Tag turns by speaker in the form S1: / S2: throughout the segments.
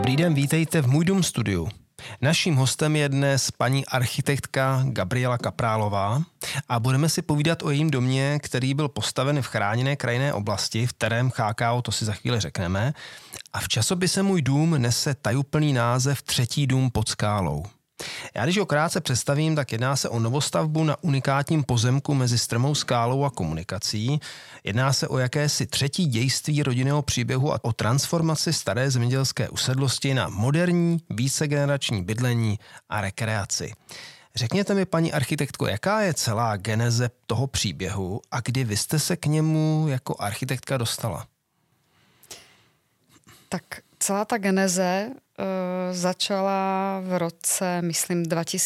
S1: Dobrý den, vítejte v Můj dům studiu. Naším hostem je dnes paní architektka Gabriela Kaprálová a budeme si povídat o jejím domě, který byl postaven v chráněné krajinné oblasti, v kterém CHKO, to si za chvíli řekneme. A v časopise Můj dům nese tajuplný název Třetí dům pod skálou. Já když ho krátce představím, tak jedná se o novostavbu na unikátním pozemku mezi strmou skálou a komunikací. Jedná se o jakési třetí dějství rodinného příběhu a o transformaci staré zemědělské usedlosti na moderní, vícegenerační bydlení a rekreaci. Řekněte mi, paní architektko, jaká je celá geneze toho příběhu a kdy vy jste se k němu jako architektka dostala?
S2: Tak celá ta geneze začala v roce, myslím,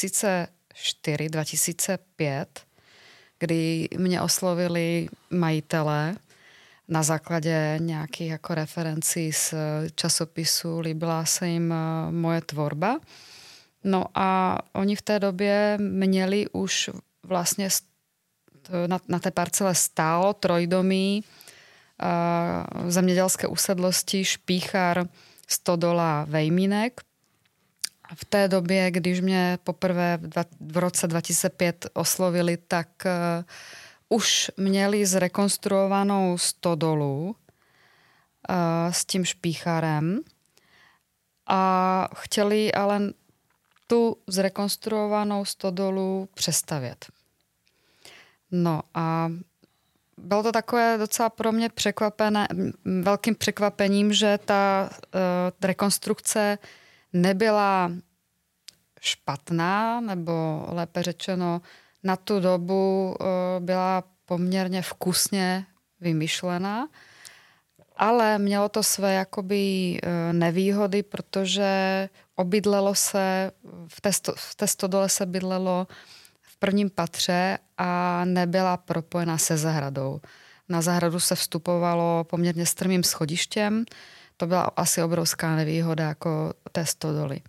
S2: 2004-2005, kdy mě oslovili majitelé na základě nějakých jako referencí z časopisu, líbila se jim moje tvorba. No a oni v té době měli už vlastně na té parcele stálo trojdomí zemědělské usedlosti Špíchar, Stodola, Vejmínek. V té době, když mě poprvé v roce 2005 oslovili, tak už měli zrekonstruovanou stodolu s tím Špícharem a chtěli ale tu zrekonstruovanou stodolu přestavět. No a bylo to takové docela pro mě velkým překvapením, že ta rekonstrukce nebyla špatná, nebo lépe řečeno na tu dobu byla poměrně vkusně vymyšlená, ale mělo to své jakoby nevýhody, protože obydlelo se, v té stodole se bydlelo v prvním patře a nebyla propojena se zahradou. Na zahradu se vstupovalo poměrně strmým schodištěm. To byla asi obrovská nevýhoda jako té stodoly.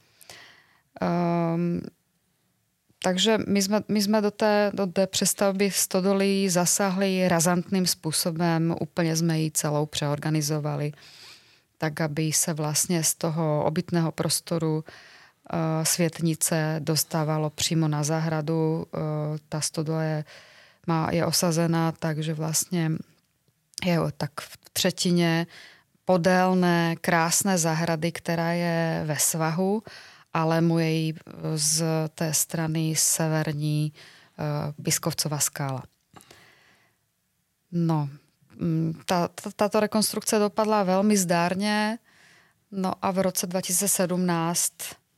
S2: Takže my jsme do té přestavby stodoly zasáhli razantným způsobem. Úplně jsme ji celou přeorganizovali, tak aby se vlastně z toho obytného prostoru světnice dostávalo přímo na zahradu. Ta stodola je osazená, takže vlastně je tak v třetině podélné, krásné zahrady, která je ve svahu, ale mu je z té strany severní Pískovcova skála. No, tato rekonstrukce dopadla velmi zdárně, no a v roce 2017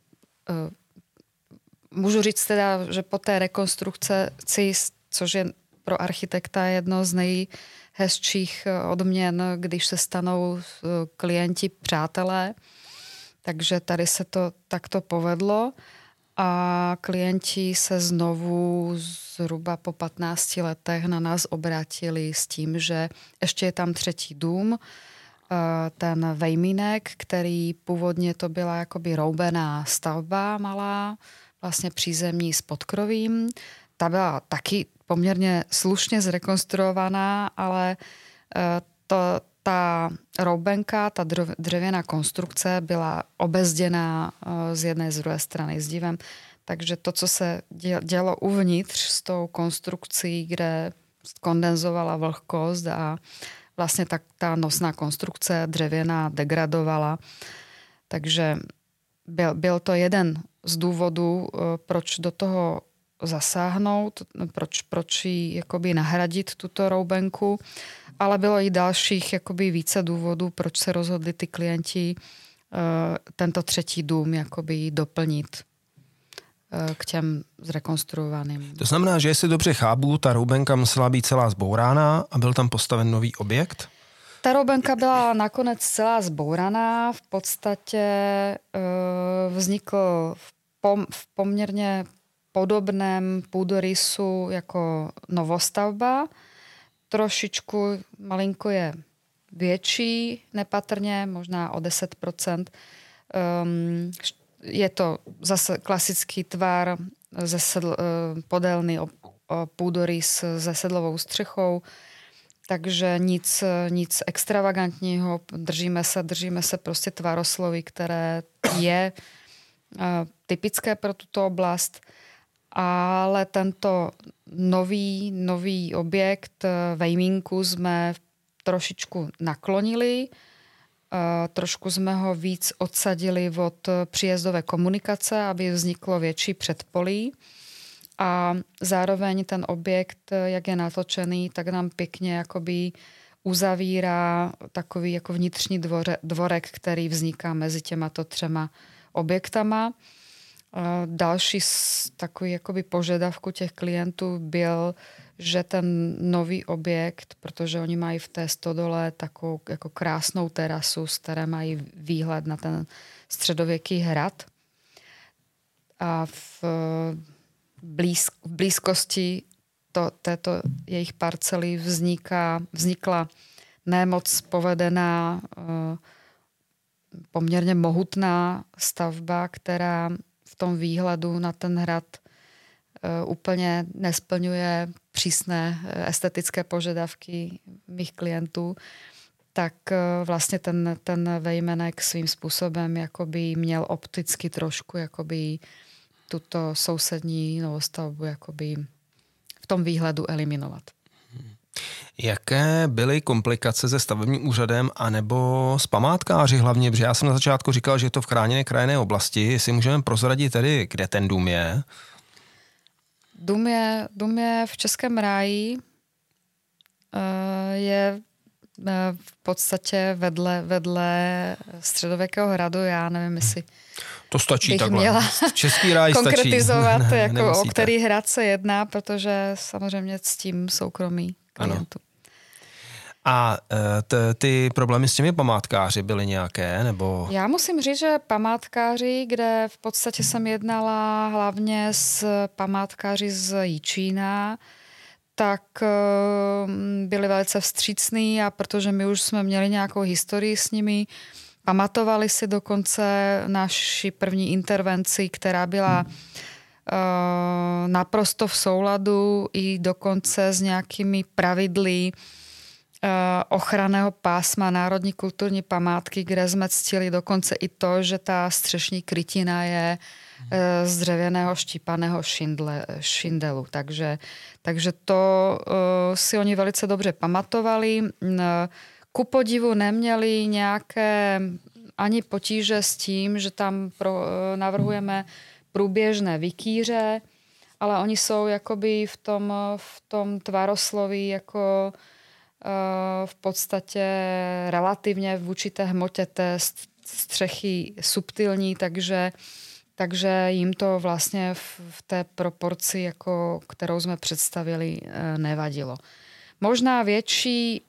S2: můžu říct teda, že po té rekonstrukci, což je pro architekta jedno z nejhezčích odměn, když se stanou klienti přátelé, takže tady se to takto povedlo a klienti se znovu zhruba po 15 letech na nás obrátili s tím, že ještě je tam třetí dům, ten Vejmínek, který původně to byla jakoby roubená stavba malá, vlastně přízemní s podkrovím. Ta byla taky poměrně slušně zrekonstruovaná, ale ta roubenka, ta dřevěná konstrukce byla obezděná z jedné z druhé strany zdivem. Takže to, co se dělo uvnitř s tou konstrukcí, kde kondenzovala vlhkost a vlastně ta nosná konstrukce dřevěná degradovala. Takže byl to jeden z důvodů, proč do toho zasáhnout, proč ji jakoby nahradit tuto roubenku, ale bylo i dalších jakoby více důvodů, proč se rozhodli ty klienti tento třetí dům jakoby doplnit k těm zrekonstruovaným.
S1: To znamená, že jestli dobře chápu, ta roubenka musela být celá zbouraná a byl tam postaven nový objekt?
S2: Ta roubenka byla nakonec celá zbouraná. V podstatě vznikl v poměrně podobném půdorysu jako novostavba. Trošičku, malinko je větší, nepatrně, možná o 10%. Je to zase klasický tvar, podélný půdorys se sedlovou střechou, takže nic extravagantního. Držíme se prostě tvarosloví, které je typické pro tuto oblast, ale tento nový objekt Vejmínku jsme trošičku naklonili, trošku jsme ho víc odsadili od příjezdové komunikace, aby vzniklo větší předpolí. A zároveň ten objekt, jak je natočený, tak nám pěkně jakoby uzavírá takový jako vnitřní dvorek, který vzniká mezi těmato 3 objektama. Další z takových jakoby požadavku těch klientů byl, že ten nový objekt, protože oni mají v té stodole takovou jako krásnou terasu, z které mají výhled na ten středověký hrad. A v blízkosti této jejich parcely vznikla nemoc povedená, poměrně mohutná stavba, která v tom výhledu na ten hrad úplně nesplňuje přísné estetické požadavky mých klientů, tak vlastně ten vejmenek svým způsobem jakoby měl opticky trošku jakoby tuto sousední novostavbu jakoby v tom výhledu eliminovat.
S1: Jaké byly komplikace se stavebním úřadem anebo s památkáři hlavně? Protože já jsem na začátku říkal, že je to v chráněné krajinné oblasti. Jestli můžeme prozradit tedy, kde ten dům je?
S2: Dům je v Českém ráji. Je v podstatě vedle středověkého hradu. Já nevím, jestli
S1: to stačí takhle.
S2: Měla
S1: Český ráj
S2: konkretizovat,
S1: stačí.
S2: jako o který hrad se jedná, protože samozřejmě s tím soukromí klientů.
S1: A ty problémy s těmi památkáři byly nějaké? Nebo?
S2: Já musím říct, že památkáři, kde v podstatě jsem jednala hlavně s památkáři z Jičína, tak byli velice vstřícní a protože my už jsme měli nějakou historii s nimi, pamatovali si dokonce naši první intervenci, která byla naprosto v souladu i dokonce s nějakými pravidly ochranného pásma Národní kulturní památky, kde jsme ctili dokonce i to, že ta střešní krytina je z dřevěného štípaného šindelu. Takže to si oni velice dobře pamatovali. Ku podivu neměli nějaké ani potíže s tím, že tam navrhujeme průběžné vikýře, ale oni jsou jakoby v tom tvarosloví jako v podstatě relativně vůči té hmotě té střechy subtilní, takže jim to vlastně v té proporci, jako, kterou jsme představili, nevadilo. Možná větší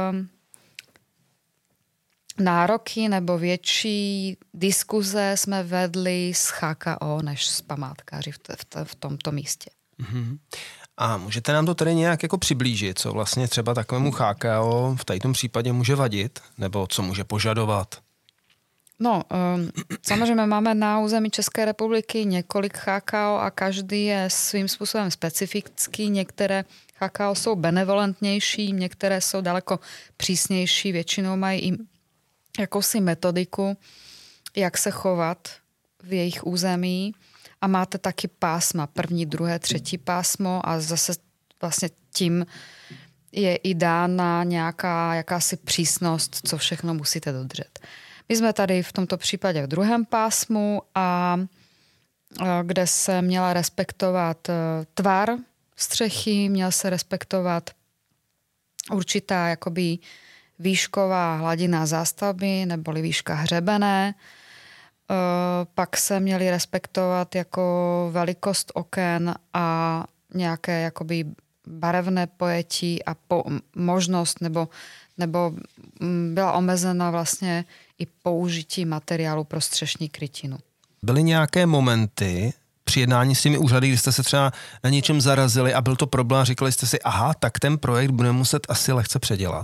S2: nároky nebo větší diskuze jsme vedli s HKO než s památkáři v tomto místě.
S1: Mm-hmm. A můžete nám to tedy nějak jako přiblížit, co vlastně třeba takovému HKO v tomto případě může vadit, nebo co může požadovat?
S2: No, samozřejmě máme na území České republiky několik HKO a každý je svým způsobem specifický. Některé HKO jsou benevolentnější, některé jsou daleko přísnější, většinou mají i jakousi metodiku, jak se chovat v jejich území. A máte taky pásma, 1., 2., 3. pásmo a zase vlastně tím je i dána jakási přísnost, co všechno musíte dodržet. My jsme tady v tomto případě v 2. pásmu, a kde se měla respektovat tvar střechy, měla se respektovat určitá jakoby výšková hladina zástavby neboli výška hřebene. Pak se měli respektovat jako velikost oken a nějaké jakoby barevné pojetí a možnost nebo byla omezena vlastně i použití materiálu pro střešní krytinu.
S1: Byly nějaké momenty při jednání s těmi úřady, kdy jste se třeba na něčem zarazili a byl to problém a říkali jste si, aha, tak ten projekt budeme muset asi lehce předělat?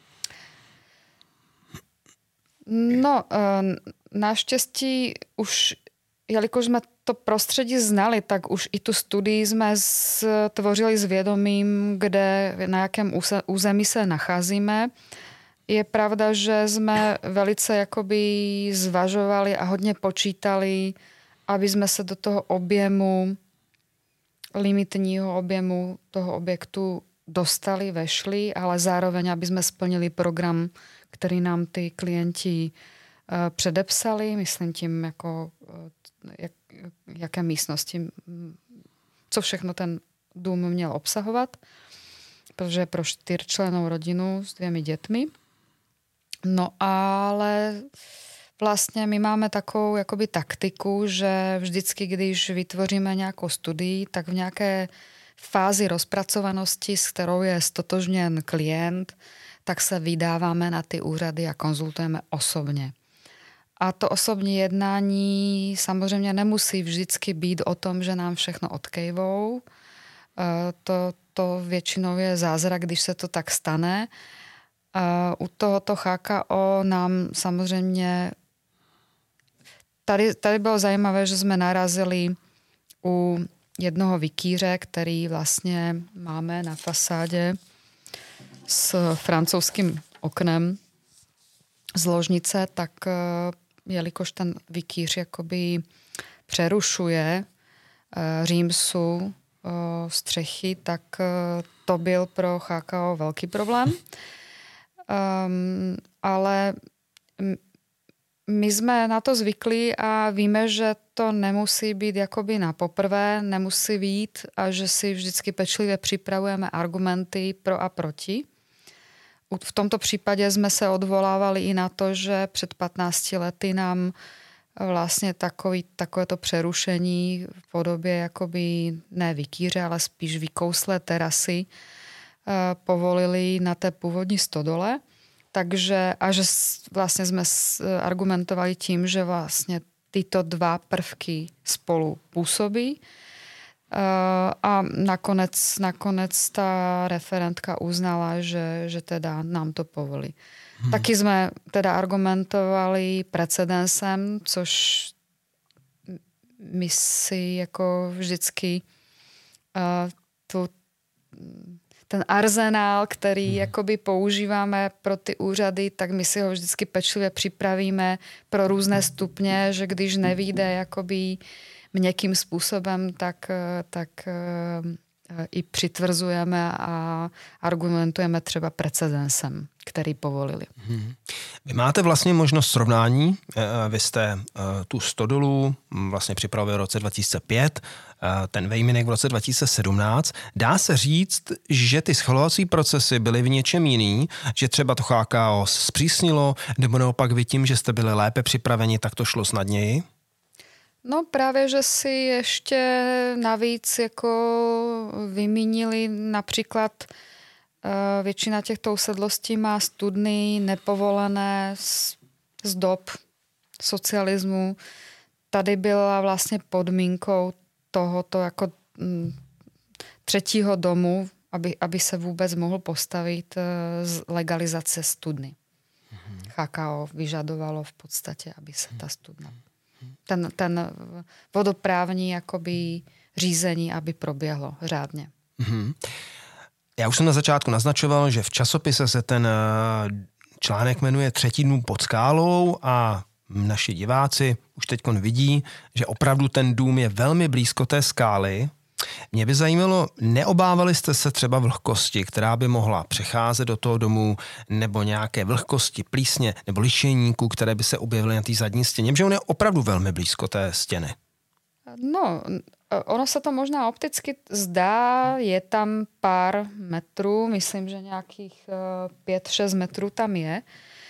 S2: No, naštěstí už, jelikož jsme to prostředí znali, tak už i tu studii jsme tvořili s vědomím, na jakém území se nacházíme. Je pravda, že jsme velice jakoby zvažovali a hodně počítali, aby jsme se do toho objemu, limitního objemu toho objektu dostali, vešli, ale zároveň, aby jsme splnili program, který nám ty klienti předepsali, myslím tím, jako, jaké místnosti, co všechno ten dům měl obsahovat, protože je pro 4člennou rodinu s 2 dětmi. No ale vlastně my máme takovou jakoby taktiku, že vždycky, když vytvoříme nějakou studii, tak v nějaké fázi rozpracovanosti, s kterou je stotožněn klient, tak se vydáváme na ty úřady a konzultujeme osobně. A to osobní jednání samozřejmě nemusí vždycky být o tom, že nám všechno odkejvou. To většinou je zázrak, když se to tak stane. U tohoto HKO nám samozřejmě... Tady bylo zajímavé, že jsme narazili u jednoho vikýře, který vlastně máme na fasádě s francouzským oknem z ložnice, tak jelikož ten vikýř jakoby přerušuje římsu střechy, tak to byl pro HKO velký problém. Ale my jsme na to zvykli a víme, že to nemusí být jakoby na poprvé, nemusí být a že si vždycky pečlivě připravujeme argumenty pro a proti. V tomto případě jsme se odvolávali i na to, že před 15 lety nám vlastně takovéto přerušení v podobě jakoby ne vikýře, ale spíš vykouslé terasy povolili na té původní stodole. Takže vlastně jsme argumentovali tím, že vlastně tyto 2 prvky spolu působí. A nakonec ta referentka uznala, že teda nám to povolí. Taky jsme teda argumentovali precedensem, což my si jako vždycky ten arzenál, který jakoby používáme pro ty úřady, tak my si ho vždycky pečlivě připravíme pro různé stupně, že když nevyjde jakoby měkkým způsobem, tak i přitvrzujeme a argumentujeme třeba precedensem, který povolili.
S1: Vy máte vlastně možnost srovnání. Vy jste tu stodolu vlastně připravili v roce 2005, ten vejminek v roce 2017. Dá se říct, že ty schvalovací procesy byly v něčem jiný, že třeba to HKO zpřísnilo, nebo naopak vy tím, že jste byli lépe připraveni, tak to šlo snadněji?
S2: No právě, že si ještě navíc jako vymínili například většina těchto usedlostí má studny nepovolené z dob socialismu. Tady byla vlastně podmínkou tohoto jako 3. domu, aby se vůbec mohl postavit z legalizace studny. HKO vyžadovalo v podstatě, aby se ta studna ten vodoprávní jakoby řízení, aby proběhlo řádně.
S1: Já už jsem na začátku naznačoval, že v časopise se ten článek jmenuje 3. dům pod skálou a naši diváci už teďkon vidí, že opravdu ten dům je velmi blízko té skály. Mě by zajímalo, neobávali jste se třeba vlhkosti, která by mohla přecházet do toho domu, nebo nějaké vlhkosti, plísně nebo lišejníků, které by se objevily na té zadní stěně, protože on je opravdu velmi blízko té stěny.
S2: No, ono se to možná opticky zdá, je tam pár metrů, myslím, že nějakých 5-6 metrů tam je,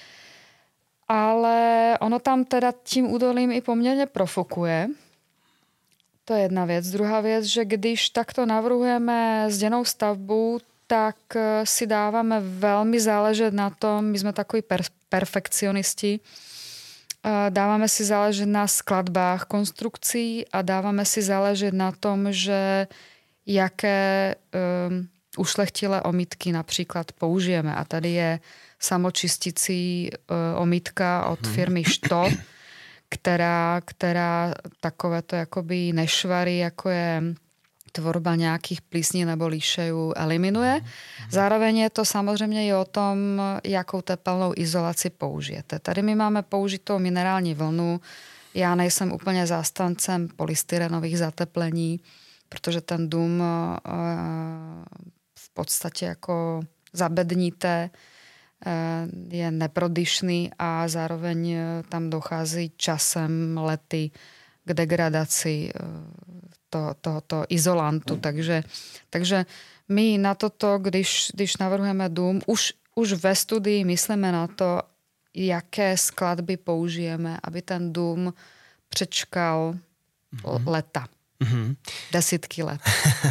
S2: ale ono tam teda tím údolím i poměrně profukuje. To je jedna věc. Druhá věc, že když takto navrhujeme zděnou stavbu, tak si dáváme velmi záležet na tom, my jsme takový perfekcionisti, dáváme si záležet na skladbách konstrukcí a dáváme si záležet na tom, že jaké ušlechtilé omítky například použijeme. A tady je samočistící omítka od firmy Što, která takovéto jakoby nešvary, jako je tvorba nějakých plísní nebo líšejů eliminuje. Zároveň je to samozřejmě i o tom, jakou tepelnou izolaci použijete. Tady my máme použitou minerální vlnu. Já nejsem úplně zástancem polystyrenových zateplení, protože ten dům v podstatě jako zabedníte, je neprodyšný a zároveň tam dochází časem, lety k degradaci tohoto izolantu. Takže my na toto, když navrhujeme dům, už ve studii myslíme na to, jaké skladby použijeme, aby ten dům přečkal leta. Desítky let.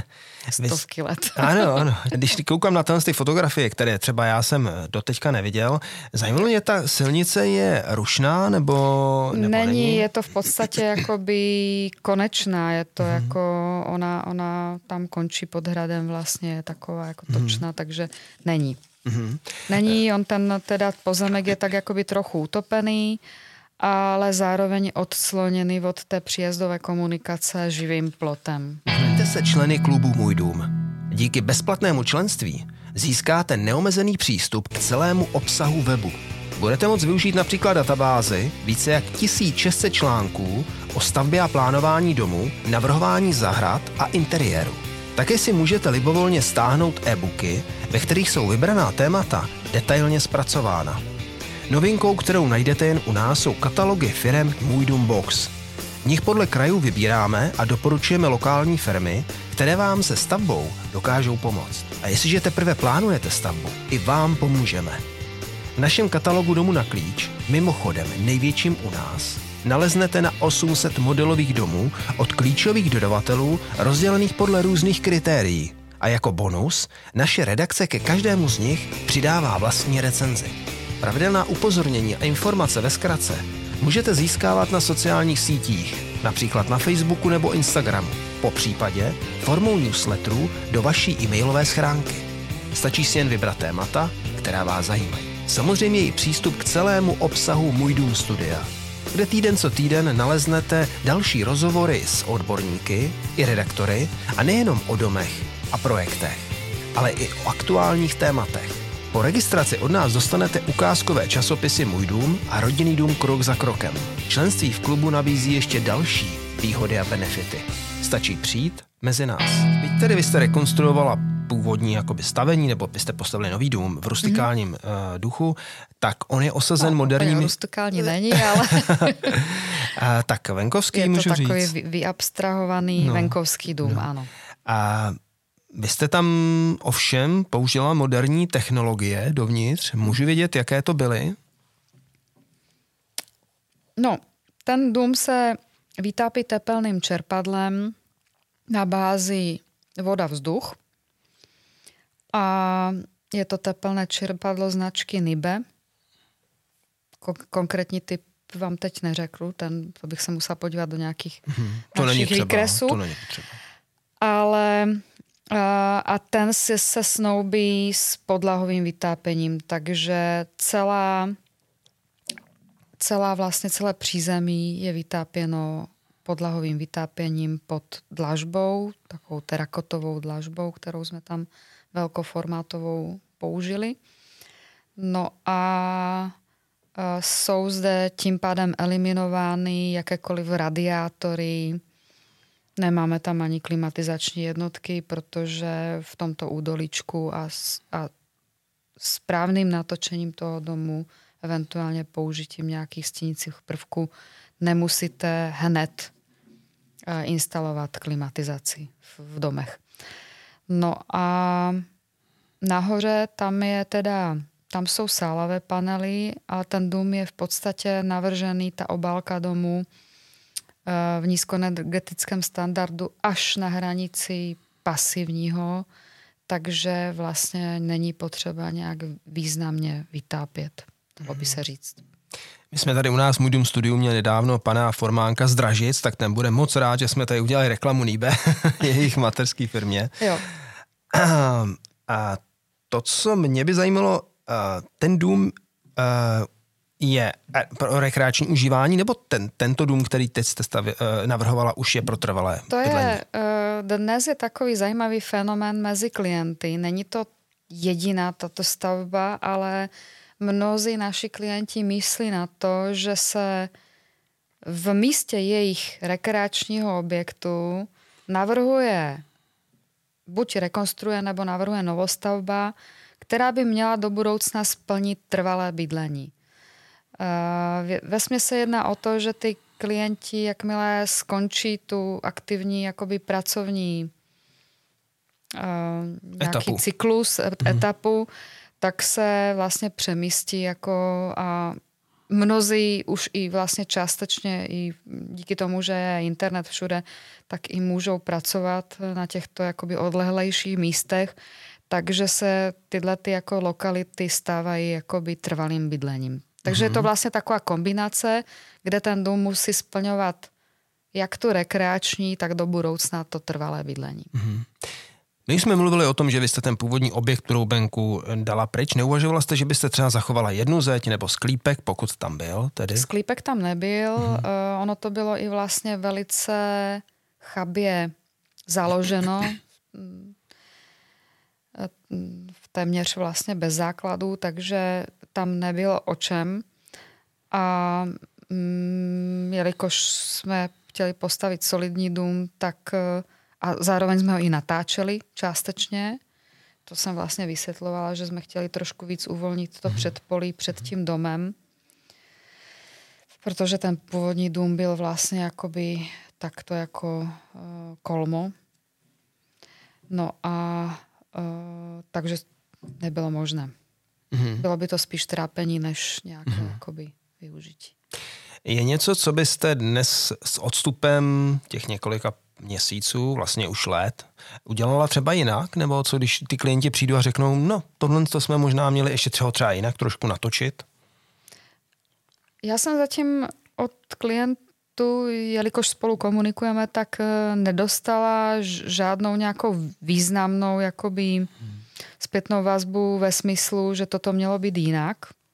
S2: Stovky let.
S1: Ano. Když koukám na ty fotografie, které třeba já jsem doteďka neviděl, zajímalo mě, ta silnice je rušná nebo není?
S2: Je to v podstatě jakoby konečná. Je to jako ona tam končí pod hradem vlastně, je taková jako točná, takže není. Není, on ten teda pozemek je tak jakoby trochu utopený, ale zároveň odcloněný od té příjezdové komunikace živým plotem.
S1: Staňte se členy klubu Můj dům. Díky bezplatnému členství získáte neomezený přístup k celému obsahu webu. Budete moct využít například databázi více jak 1600 článků o stavbě a plánování domu, navrhování zahrad a interiéru. Také si můžete libovolně stáhnout e-booky, ve kterých jsou vybraná témata detailně zpracována. Novinkou, kterou najdete jen u nás, jsou katalogy firem Můj dům Box. V nich podle krajů vybíráme a doporučujeme lokální firmy, které vám se stavbou dokážou pomoct. A jestliže teprve plánujete stavbu, i vám pomůžeme. V našem katalogu Domu na klíč, mimochodem největším u nás, naleznete na 800 modelových domů od klíčových dodavatelů rozdělených podle různých kritérií. A jako bonus naše redakce ke každému z nich přidává vlastní recenzi. Pravidelná upozornění a informace ve zkratce můžete získávat na sociálních sítích, například na Facebooku nebo Instagramu, popřípadě formou newsletterů do vaší e-mailové schránky. Stačí si jen vybrat témata, která vás zajímají. Samozřejmě i přístup k celému obsahu Můj dům studia, kde týden co týden naleznete další rozhovory s odborníky i redaktory a nejenom o domech a projektech, ale i o aktuálních tématech. Po registraci od nás dostanete ukázkové časopisy Můj dům a Rodinný dům krok za krokem. Členství v klubu nabízí ještě další výhody a benefity. Stačí přijít mezi nás. Byť tedy vy jste rekonstruovala původní jakoby stavení, nebo byste postavili nový dům v rustikálním duchu, tak on je osazen moderními...
S2: Rustikální není, ale...
S1: tak venkovský, můžu říct.
S2: Je to takový vyabstrahovaný venkovský dům, ano.
S1: A vy jste tam ovšem použila moderní technologie dovnitř. Můžu vědět, jaké to byly?
S2: No, ten dům se vytápí tepelným čerpadlem na bázi voda-vzduch. A je to tepelné čerpadlo značky Nibe. Konkrétní typ vám teď neřeknu, to bych se musela podívat do nějakých našich výkresů.
S1: To není třeba.
S2: Ale a ten se snoubí s podlahovým vytápěním, takže celé přízemí je vytápěno podlahovým vytápěním pod dlažbou, takovou terakotovou dlažbou, kterou jsme tam velkoformátovou použili. No a jsou zde tím pádem eliminovány jakékoliv radiátory. Nemáme tam ani klimatizační jednotky, protože v tomto údolíčku a správným natočením toho domu, eventuálně použitím nějakých stínících prvků, nemusíte hned instalovat klimatizaci v domech. No a nahoře tam jsou sálavé panely, ale ten dům je v podstatě navržený, ta obálka domu v nízkoenergetickém standardu až na hranici pasivního, takže vlastně není potřeba nějak významně vytápět, dalo by se říct.
S1: My jsme tady u nás Můj dům studiu měli nedávno pana Formánka z Dražic, tak ten bude moc rád, že jsme tady udělali reklamu Nibe, jejich mateřské firmě.
S2: Jo.
S1: A to, co mě by zajímalo, ten dům je pro rekreační užívání, nebo tento dům, který teď jste navrhovala, už je pro trvalé bydlení?
S2: Dnes je takový zajímavý fenomén mezi klienty. Není to jediná tato stavba, ale mnozí naši klienti myslí na to, že se v místě jejich rekreačního objektu navrhuje, buď rekonstruuje, nebo navrhuje novostavba, která by měla do budoucna splnit trvalé bydlení. Vesmě se jedná o to, že ty klienti, jakmile skončí tu aktivní jakoby pracovní nějaký cyklus, etapu, tak se vlastně přemístí a mnozí už i vlastně částečně i díky tomu, že je internet všude, tak i můžou pracovat na těchto jakoby odlehlejších místech, takže se tyhle jako lokality stávají jakoby trvalým bydlením. Takže je to vlastně taková kombinace, kde ten dům musí splňovat jak tu rekreační, tak do budoucna to trvalé bydlení.
S1: My jsme mluvili o tom, že vy jste ten původní objekt Troubenku dala pryč. Neuvažovala jste, že byste třeba zachovala jednu zeď nebo sklípek, pokud tam byl tedy?
S2: Sklípek tam nebyl. Ono to bylo i vlastně velice chabě založeno. Téměř vlastně bez základů, takže tam nebylo o čem. A jelikož jsme chtěli postavit solidní dům, tak a zároveň jsme ho i natáčeli částečně. To jsem vlastně vysvětlovala, že jsme chtěli trošku víc uvolnit to předpolí před tím domem. Protože ten původní dům byl vlastně jakoby takto jako kolmo. No a takže nebylo možné. Bylo by to spíš trápení, než nějaké jakoby využití.
S1: Je něco, co byste dnes s odstupem těch několika měsíců, vlastně už let, udělala třeba jinak? Nebo co, když ty klienti přijdou a řeknou, no, tohle to jsme možná měli ještě třeba jinak trošku natočit?
S2: Já jsem zatím od klientů, jelikož spolu komunikujeme, tak nedostala žádnou nějakou významnou jakoby zpětnou vazbu ve smyslu, že toto mělo být jinak.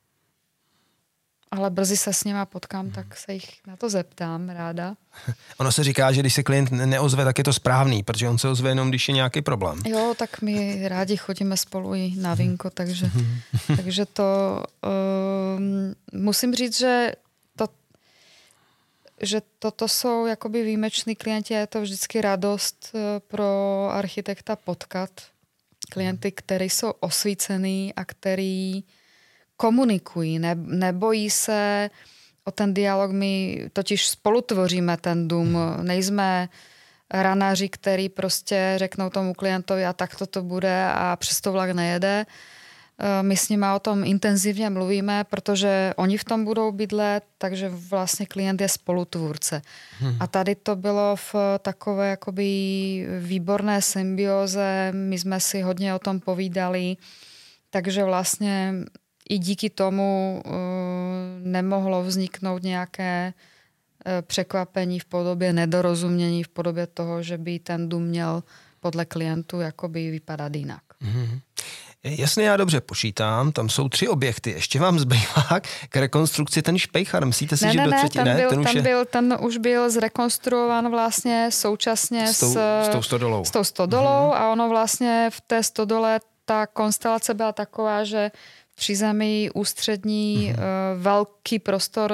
S2: Ale brzy se s nima potkám, tak se jich na to zeptám ráda.
S1: Ono se říká, že když se klient neozve, tak je to správný, protože on se ozve jenom, když je nějaký problém.
S2: Jo, tak my rádi chodíme spolu i na vínko, takže to musím říct, že toto jsou jakoby výjimeční klienti a je to vždycky radost pro architekta potkat klienty, kteří jsou osvícený a který komunikují, nebojí se o ten dialog. My totiž spolu tvoříme ten dům. Nejsme ranaři, který prostě řeknou tomu klientovi a tak to bude a přesto vlak nejede. My s nimi o tom intenzivně mluvíme, protože oni v tom budou bydlet, takže vlastně klient je spolutvůrce. A tady to bylo v takové jakoby výborné symbioze. My jsme si hodně o tom povídali, takže vlastně i díky tomu nemohlo vzniknout nějaké překvapení v podobě nedorozumění, v podobě toho, že by ten dům měl podle klientů jakoby vypadat jinak.
S1: Jasně, já dobře počítám, tam jsou 3 objekty. Ještě vám zbývá k rekonstrukci ten Špejchar. Myslíte si, že do třetiny?
S2: Ten už byl zrekonstruovan vlastně současně s tou
S1: stodolou.
S2: S tou stodolou a ono vlastně v té stodole ta konstelace byla taková, že v přízemí ústřední velký prostor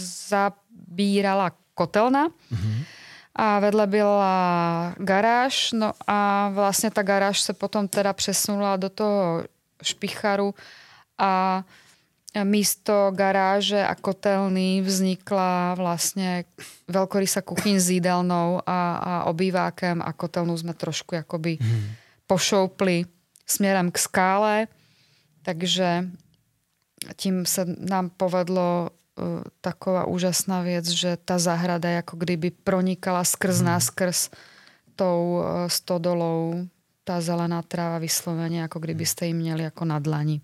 S2: zabírala kotelna a vedle byla garáž, no a vlastně ta garáž se potom teda přesunula do toho Špejcharu a místo garáže a kotelny vznikla vlastně velkorysá kuchyň s jídelnou a obývákem a kotelnu jsme trošku jakoby pošoupli směrem k skále, takže tím se nám povedlo taková úžasná věc, že ta zahrada jako kdyby pronikala skrz tou stodolou, ta zelená tráva vysloveně, jako kdybyste ji měli jako na dlani.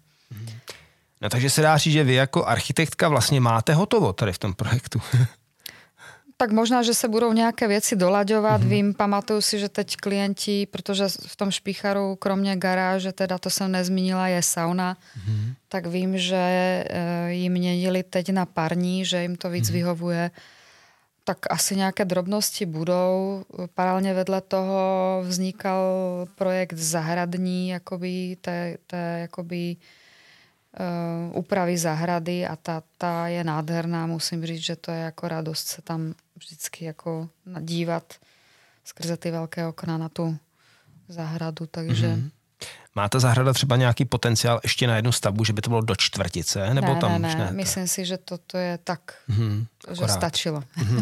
S1: No takže se dá říct, že vy jako architektka vlastně máte hotovo tady v tom projektu.
S2: tak možná, že se budou nějaké věci dolaďovat. Vím, pamatuju si, že teď klienti, protože v tom Špícharu kromě garáže, teda to jsem nezmínila, je sauna, tak vím, že jim měnili teď na parní, že jim to víc vyhovuje. Tak asi nějaké drobnosti budou. Paralelně vedle toho vznikal projekt zahradní, jakoby, jakoby úpravy zahrady a ta je nádherná. Musím říct, že to je jako radost se tam vždycky jako dívat skrze ty velké okna na tu zahradu, takže...
S1: Má ta zahrada třeba nějaký potenciál ještě na jednu stavbu, že by to bylo do čtvrtice? Nebo
S2: ne,
S1: tam
S2: ne. Myslím si, že to je tak, že stačilo.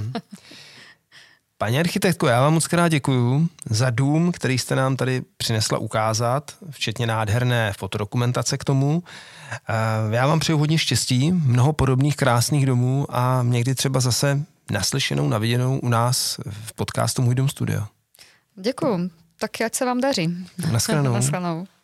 S1: Paní architektko, já vám moc krát děkuju za dům, který jste nám tady přinesla ukázat, včetně nádherné fotodokumentace k tomu. Já vám přeju hodně štěstí, mnoho podobných krásných domů a někdy třeba zase naslyšenou, naviděnou u nás v podcastu Můj dům studio.
S2: Děkuju. Tak ať se vám daří.
S1: Naschledanou.
S2: Naschledanou.